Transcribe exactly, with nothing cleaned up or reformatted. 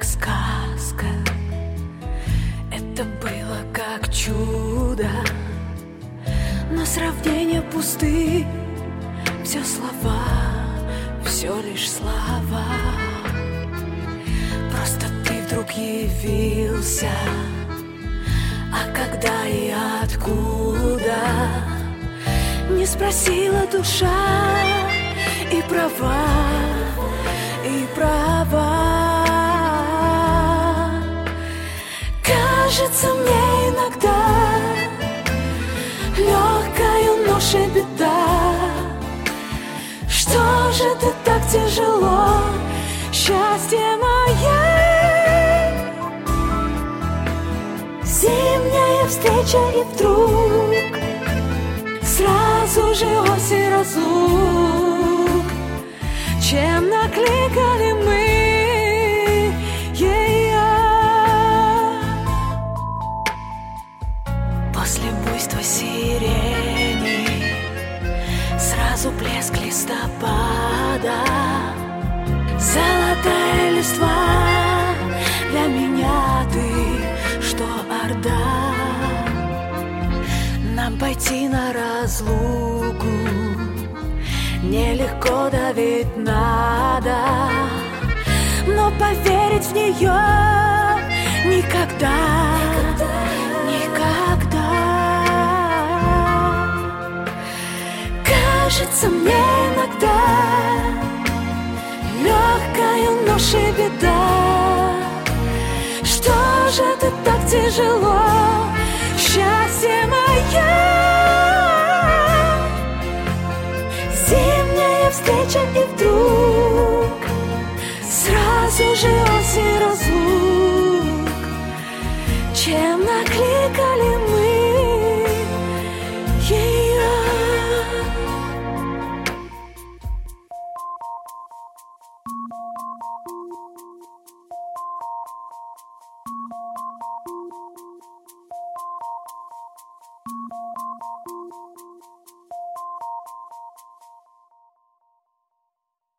как сказка, это было как чудо, но сравнения пусты, все слова, все лишь слова. Просто ты вдруг явился, а когда и откуда, не спросила душа, и права, и права. Кажется мне иногда легкою ношей беда. Что же ты так тяжело, счастье мое? Зимняя встреча, и вдруг сразу же осень разлук. Чем накликали мы ее? После буйства сирени сразу блеск листопада. Золотая листва, для меня ты, что орда. Нам пойти на разлуку нелегко, да ведь надо, но поверить в нее никогда, никогда, никогда. Кажется мне иногда легкою ношей беда. Что же ты так тяжело, счастье мое? Зимняя встреча, и